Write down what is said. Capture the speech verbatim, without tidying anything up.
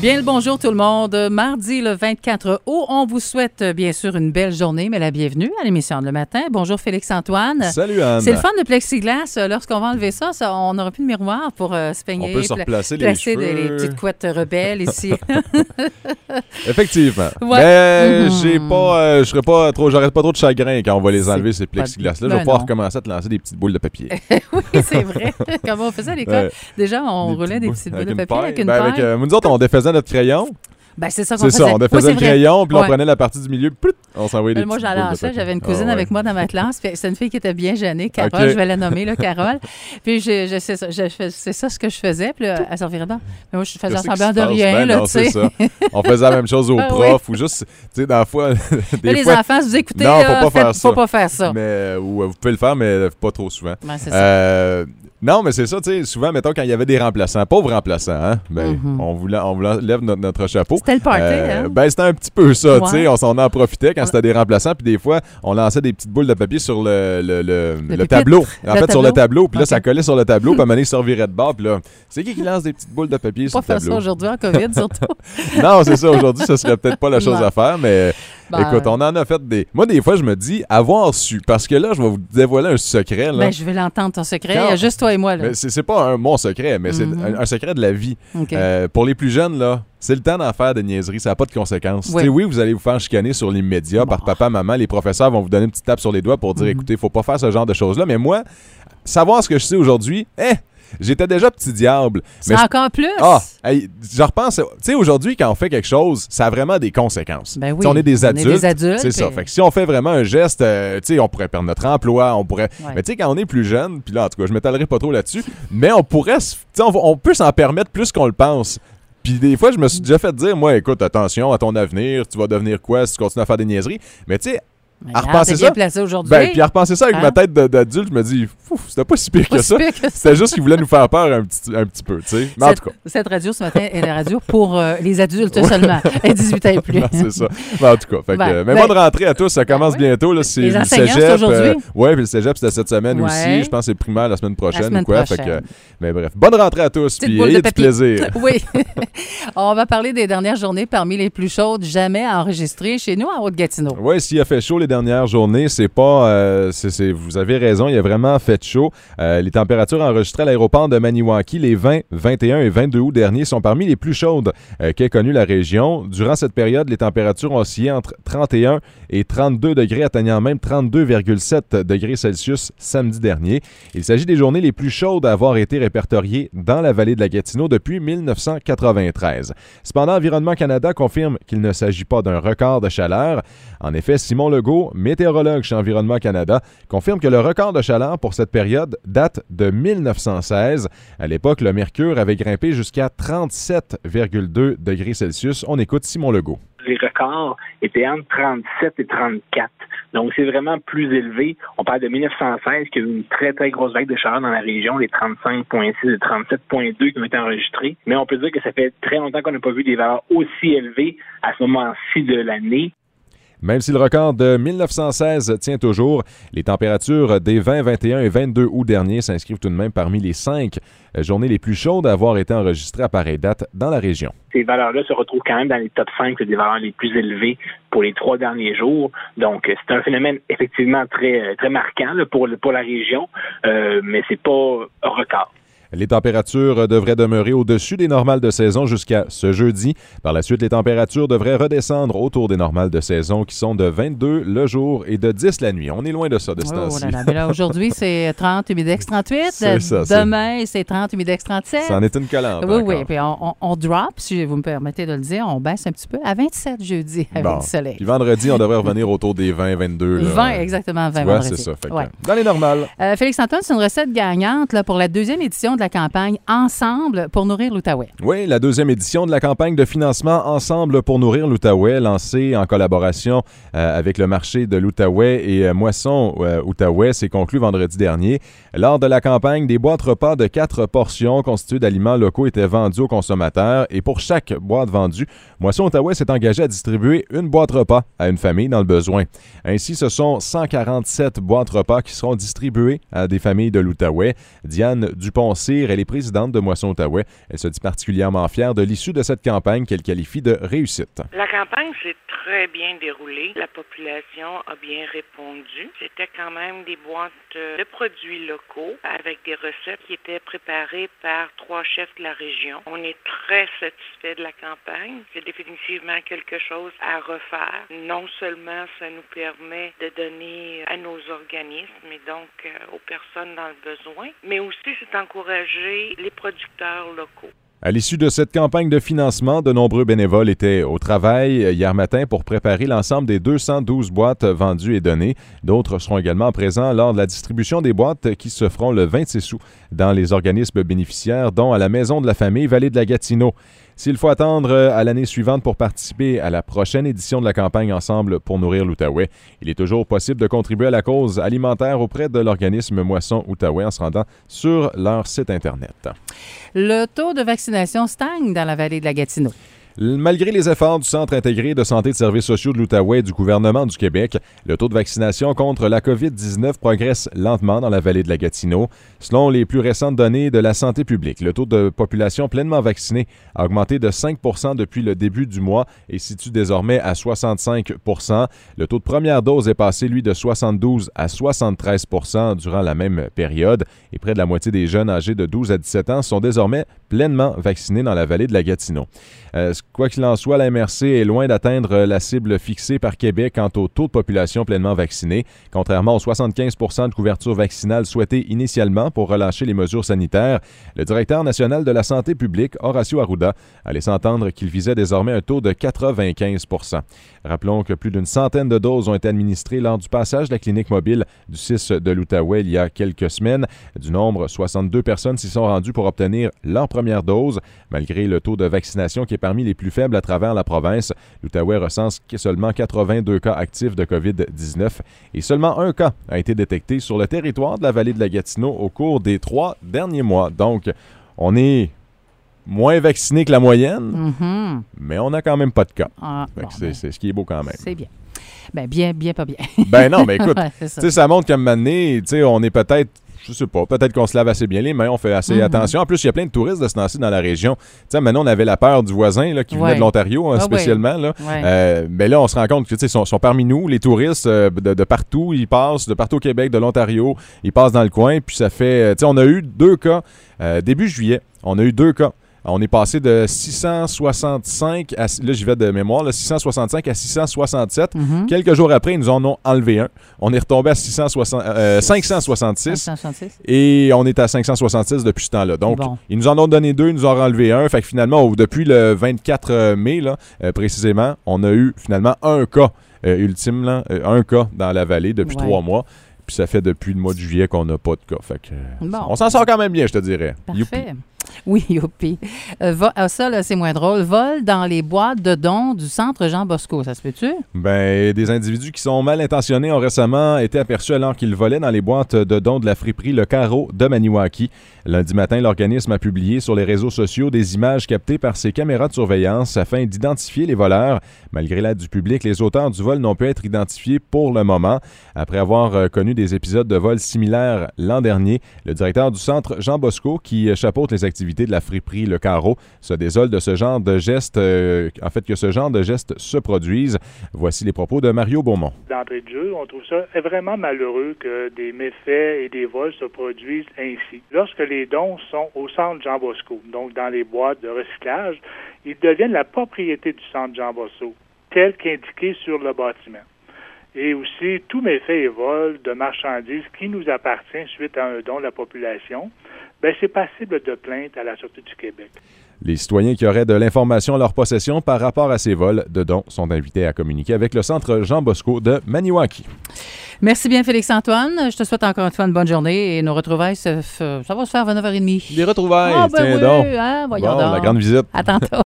Bien le bonjour tout le monde. Mardi le vingt-quatre août, on vous souhaite bien sûr une belle journée, mais la bienvenue à l'émission de le matin. Bonjour Félix-Antoine. Salut Anne. C'est le fun de plexiglas. Lorsqu'on va enlever ça, ça on n'aura plus de miroir pour euh, se peigner. On peut se replacer pla- les placer cheveux. des, les petites couettes rebelles ici. Effectivement. Ouais. Mais Mm-hmm. j'ai pas, euh, je serais pas trop, j'aurais pas trop de chagrin quand on va les enlever ces pas- plexiglas-là. ben je vais pouvoir non. recommencer à te lancer des petites boules de papier. Oui, c'est vrai. Comment on faisait à l'école? Ouais. Déjà, on Des roulait des boules- petites boules de une papier paille. avec une Ben, paille. avec, euh, nous autres, on défaisait notre crayon. Ben, c'est ça qu'on C'est faisait. ça, on défaisait Oui, le c'est vrai. crayon, puis là, on Ouais. prenait la partie du milieu, plout, on s'envoyait des Euh, Moi, petites j'en boules de lançais. papier. J'avais une cousine Ah ouais. avec moi dans ma classe. Puis c'est une fille qui était bien gênée, Carole. Ok. Je vais la nommer, là, Carole. Puis je, je, c'est, ça, je fais- c'est ça ce que je faisais. Puis là, elle s'en virait dedans. Mais moi, je faisais Qu'est-ce qui semblant se de passe? rien, Ben là, non, tu c'est sais. ça. On faisait la même chose aux Ah profs, ou juste, tu sais, dans la fois, des Là, les fois, enfants, si vous écoutez, Non, faut là, pas faites- faire ça. faut pas faire ça. mais, euh, ou euh, vous pouvez le faire, mais pas trop souvent. Ouais, c'est ça. Euh, non, mais c'est ça, tu sais, souvent, mettons, quand il y avait des remplaçants, pauvres remplaçants, hein, ben, Mhm. on, vous, la- on vous la- lève notre, notre chapeau. C'était le party, Euh, hein? Ben, c'était un petit peu ça, Ouais. tu sais, on s'en en profitait quand On- c'était des remplaçants, puis des fois, on lançait des petites boules de papier sur le, le, le, le pupitre. tableau. En Le fait, sur le tableau. tableau, puis là, Ok. ça collait sur le tableau, puis à un moment donné, il se revirait de bord, puis là, c'est qui qui lance des petites boules de papier sur Pas le faire ça tableau? aujourd'hui en COVID, surtout. Non, c'est ça, aujourd'hui, ce serait peut-être pas la chose Non. à faire, mais Ben, écoute, on en a fait des... Moi, des fois, je me dis, avoir su, parce que là, je vais vous dévoiler un secret, là. Ben, je vais l'entendre, ton secret. Quand- Il y a juste toi et moi, là. Mais c'est c'est pas un mon secret, mais c'est Mhm. un, un secret de la vie. OK. Euh, pour les plus jeunes, là, c'est le temps d'en faire des niaiseries. Ça n'a pas de conséquences. Oui. Tu sais, oui, vous allez vous faire chicaner sur les médias Bon. par papa, maman. Les professeurs vont vous donner une petite tape sur les doigts pour dire, Mhm. écoutez, faut pas faire ce genre de choses-là. Mais moi, savoir ce que je sais aujourd'hui, eh, j'étais déjà petit diable. C'est Mais je- encore plus. Ah, hey, je repense. Tu sais, aujourd'hui, quand on fait quelque chose, ça a vraiment des conséquences. Ben oui. Tu sais, on est des On est adultes. des adultes, C'est ça. puis- Fait que si on fait vraiment un geste, euh, tu sais, on pourrait perdre notre emploi, on pourrait. Ouais. Mais tu sais, quand on est plus jeune, puis là, en tout cas, je m'étalerai pas trop là-dessus, mais on pourrait, se- tu sais, on, va- on peut s'en permettre plus qu'on le pense. Puis des fois, je me suis déjà fait dire, moi, écoute, attention à ton avenir, tu vas devenir quoi si tu continues à faire des niaiseries. Mais tu sais, Mais à regarde, repenser t'es bien ça. placé aujourd'hui. Ben, puis à repenser ça avec Hein? ma tête de- d'adulte, je me dis, Fouf, c'était pas si pire Pas que si ça. pire que ça. C'était juste qu'ils voulaient nous faire peur un petit, un petit peu, tu sais. Mais en Cette, tout cas. cette radio ce matin est la radio pour euh, les adultes seulement, et dix-huit ans et plus. Non, c'est ça. Mais en tout cas, fait que, Ben, euh, mais ben- bonne rentrée à tous. Ça commence Ben oui. bientôt. Là, c'est Les le enseignants, cégep. c'est aujourd'hui? Oui, puis le cégep, c'était cette semaine Ouais. aussi. Je pense que c'est le primaire la semaine prochaine La semaine ou quoi. Fait que, prochaine. mais bref, bonne rentrée à tous. Petite Puis boule de ayez du papier. plaisir. Oui. On va parler des dernières journées parmi les plus chaudes jamais enregistrées chez nous en Haute-Gatineau. Oui, s'il a fait chaud les dernières journées, c'est pas. euh, c'est, c'est- vous avez raison, il a vraiment fait chaud. Euh, les températures enregistrées à l'aéroport de Maniwaki les vingt, vingt et un et vingt-deux août derniers sont parmi les plus chaudes euh, qu'ait connu la région. Durant cette période, les températures ont oscillé entre trente et un et trente-deux degrés, atteignant même trente-deux virgule sept degrés Celsius samedi dernier. Il s'agit des journées les plus chaudes à avoir été répertoriées dans la vallée de la Gatineau depuis mille neuf cent quatre-vingt-treize. Cependant, Environnement Canada confirme qu'il ne s'agit pas d'un record de chaleur. En effet, Simon Legault, météorologue chez Environnement Canada, confirme que le record de chaleur pour cette période date de mille neuf cent seize. À l'époque, le mercure avait grimpé jusqu'à trente-sept virgule deux degrés Celsius. On écoute Simon Legault. Les records étaient entre trente-sept et trente-quatre. Donc, c'est vraiment plus élevé. On parle de mille neuf cent seize, qui a eu une très, très grosse vague de chaleur dans la région, les trente-cinq virgule six et trente-sept virgule deux qui ont été enregistrés. Mais on peut dire que ça fait très longtemps qu'on n'a pas vu des valeurs aussi élevées à ce moment-ci de l'année. Même si le record de mille neuf cent seize tient toujours, les températures des vingt, vingt et un et vingt-deux août dernier s'inscrivent tout de même parmi les cinq journées les plus chaudes à avoir été enregistrées à pareille date dans la région. Ces valeurs-là se retrouvent quand même dans les top cinq des valeurs les plus élevées pour les trois derniers jours. Donc, c'est un phénomène effectivement très, très marquant là, pour, pour la région, euh, mais c'est pas un record. Les températures devraient demeurer au-dessus des normales de saison jusqu'à ce jeudi. Par la suite, les températures devraient redescendre autour des normales de saison qui sont de vingt-deux le jour et de dix la nuit. On est loin de ça de ce Oh temps-ci. là là, mais là, aujourd'hui, c'est trente, humidex trente-huit. C'est ça, c'est- Demain, c'est trente, humidex trente-sept. Ça en est une collante Oui, encore. oui. Puis on, on, on drop, si vous me permettez de le dire, on baisse un petit peu à vingt-sept jeudi avec Bon. du soleil. Puis vendredi, on devrait revenir autour des vingt, vingt-deux. Là. vingt, exactement, vingt Tu vois, vendredi. c'est ça. Fait que, Ouais. dans les normales. Euh, Félix-Antoine, c'est une recette gagnante là, pour la deuxième édition de la campagne Ensemble pour nourrir l'Outaouais. Oui, la deuxième édition de la campagne de financement Ensemble pour nourrir l'Outaouais, lancée en collaboration euh, avec le marché de l'Outaouais et euh, Moisson euh, Outaouais, s'est conclue vendredi dernier. Lors de la campagne, des boîtes repas de quatre portions constituées d'aliments locaux étaient vendues aux consommateurs et pour chaque boîte vendue, Moisson Outaouais s'est engagé à distribuer une boîte repas à une famille dans le besoin. Ainsi, ce sont cent quarante-sept boîtes repas qui seront distribuées à des familles de l'Outaouais. Diane Dupont Cyr, elle est présidente de Moisson-Outaouais. Elle se dit particulièrement fière de l'issue de cette campagne qu'elle qualifie de réussite. La campagne s'est très bien déroulée. La population a bien répondu. C'était quand même des boîtes de produits locaux avec des recettes qui étaient préparées par trois chefs de la région. On est très satisfait de la campagne. C'est définitivement quelque chose à refaire. Non seulement ça nous permet de donner à nos organismes et donc euh, aux personnes dans le besoin, mais aussi c'est encourager les producteurs locaux. À l'issue de cette campagne de financement, de nombreux bénévoles étaient au travail hier matin pour préparer l'ensemble des deux cent douze boîtes vendues et données. D'autres seront également présents lors de la distribution des boîtes qui se feront le vingt-six août dans les organismes bénéficiaires, dont à la Maison de la Famille Vallée de la Gatineau. S'il faut attendre à l'année suivante pour participer à la prochaine édition de la campagne Ensemble pour nourrir l'Outaouais, il est toujours possible de contribuer à la cause alimentaire auprès de l'organisme Moisson Outaouais en se rendant sur leur site Internet. Le taux de vaccination stagne dans la vallée de la Gatineau. Malgré les efforts du Centre intégré de santé et de services sociaux de l'Outaouais et du gouvernement du Québec, le taux de vaccination contre la covid dix-neuf progresse lentement dans la vallée de la Gatineau. Selon les plus récentes données de la santé publique, le taux de population pleinement vaccinée a augmenté de cinq pour cent depuis le début du mois et situe désormais à soixante-cinq pour cent. Le taux de première dose est passé, lui, de soixante-douze à soixante-treize pour cent durant la même période et près de la moitié des jeunes âgés de douze à dix-sept ans sont désormais pleinement vaccinés dans la vallée de la Gatineau. Euh, quoi qu'il en soit, la M R C est loin d'atteindre la cible fixée par Québec quant au taux de population pleinement vaccinée, contrairement aux soixante-quinze pour cent de couverture vaccinale souhaitée initialement pour relâcher les mesures sanitaires. Le directeur national de la santé publique, Horacio Arruda, a laissé entendre qu'il visait désormais un taux de quatre-vingt-quinze pour cent. Rappelons que plus d'une centaine de doses ont été administrées lors du passage de la clinique mobile du six de l'Outaouais il y a quelques semaines. Du nombre, soixante-deux personnes s'y sont rendues pour obtenir leur première dose. Malgré le taux de vaccination qui est parmi les plus faibles à travers la province, l'Outaouais recense seulement quatre-vingt-deux cas actifs de covid dix-neuf et seulement un cas a été détecté sur le territoire de la vallée de la Gatineau au cours des trois derniers mois. Donc, on est moins vacciné que la moyenne, mm-hmm. mais on n'a quand même pas de cas. Ah, bon, c'est, ben, c'est ce qui est beau quand même. C'est bien. Ben bien, bien, pas bien. Ben non, mais écoute, ouais, ça. ça montre qu'à un moment donné, on est peut-être je sais pas, peut-être qu'on se lave assez bien les mains, on fait assez mm-hmm. attention. En plus, il y a plein de touristes de ce temps-ci dans la région. Tu sais, maintenant, on avait la peur du voisin là, qui ouais. venait de l'Ontario, hein, ah, spécialement. Ouais. Là. Ouais. Euh, mais là, on se rend compte que, tu sais, sont, sont parmi nous, les touristes euh, de, de partout. Ils passent de partout au Québec, de l'Ontario. Ils passent dans le coin. Puis ça fait, tu sais, on a eu deux cas euh, début juillet. On a eu deux cas. On est passé de six cent soixante-cinq à, là j'y vais de mémoire, là, six cent soixante-cinq à six cent soixante-sept. Mm-hmm. Quelques jours après, ils nous en ont enlevé un. On est retombé à six cent soixante, euh, cinq cent soixante-six. cinq cent soixante-six. Et on est à cinq cent soixante-six depuis ce temps-là. Donc, bon. Ils nous en ont donné deux, ils nous ont enlevé un. Fait que finalement, depuis le vingt-quatre mai, là, euh, précisément, on a eu finalement un cas euh, ultime, là, euh, un cas dans la vallée depuis ouais. trois mois. Puis ça fait depuis le mois de juillet qu'on n'a pas de cas. Fait que, bon. On s'en sort quand même bien, je te dirais. Parfait. Youpi. Oui, youpi. Euh, vo- ah, ça, là, c'est moins drôle. Vol dans les boîtes de dons du centre Jean Bosco, ça se peut-tu? Ben, des individus qui sont mal intentionnés ont récemment été aperçus alors qu'ils volaient dans les boîtes de dons de la friperie Le Carreau de Maniwaki. Lundi matin, l'organisme a publié sur les réseaux sociaux des images captées par ses caméras de surveillance afin d'identifier les voleurs. Malgré l'aide du public, les auteurs du vol n'ont pu être identifiés pour le moment. Après avoir euh, connu des épisodes de vol similaires l'an dernier, le directeur du centre Jean Bosco, qui chapeaute les activités de la friperie Le Carreau, se désole de ce genre de geste, euh, en fait que ce genre de gestes se produisent. Voici les propos de Mario Beaumont. D'entrée de jeu, on trouve ça vraiment malheureux que des méfaits et des vols se produisent ainsi. Lorsque les dons sont au centre Jean Bosco, donc dans les boîtes de recyclage, ils deviennent la propriété du centre Jean Bosco, tel qu'indiqué sur le bâtiment. Et aussi, tout méfait et vol de marchandises qui nous appartient suite à un don de la population, ben c'est passible de plainte à la Sûreté du Québec. Les citoyens qui auraient de l'information en leur possession par rapport à ces vols de dons sont invités à communiquer avec le centre Jean Bosco de Maniwaki. Merci bien, Félix-Antoine. Je te souhaite encore une fois une bonne journée et nos retrouvailles, ça, ça va se faire à neuf heures trente. Des retrouvailles, oh, ben tiens oui, donc. Hein, voyons bon, donc. La grande visite. À tantôt.